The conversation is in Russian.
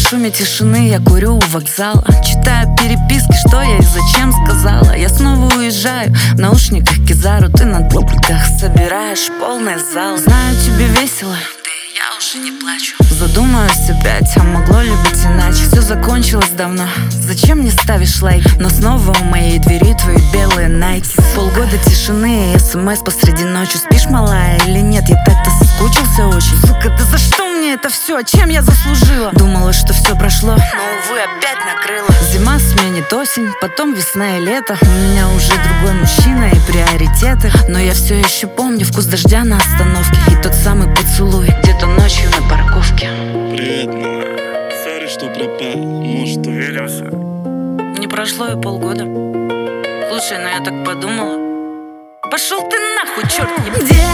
шуме тишины я курю у вокзала, читаю переписки, что я и зачем сказала. Я снова уезжаю, в наушниках Кизару, ты на дубках собираешь полный зал. Знаю, тебе весело, я уже не плачу. Задумаюсь опять, а могло ли быть иначе? Все закончилось давно, зачем мне ставишь лайк? Но снова у моей двери твои белые найки. Полгода тишины и смс посреди ночи. Спишь, малая, или нет? Я так-то соскучился очень. Сука, да за что мне это все? Чем я заслужила? Думала, что все прошло, но, увы, опять накрыло. Зима сменит осень, потом весна и лето. У меня уже другой мужчина и приоритеты. Но я все еще помню вкус дождя на остановке и тот самый поцелуй где-то ночью на парковке. Привет, малая. Сори, что пропал. Может, увидимся? Не прошло и полгода. Слушай, ну я так подумала. Пошел ты нахуй, черт не...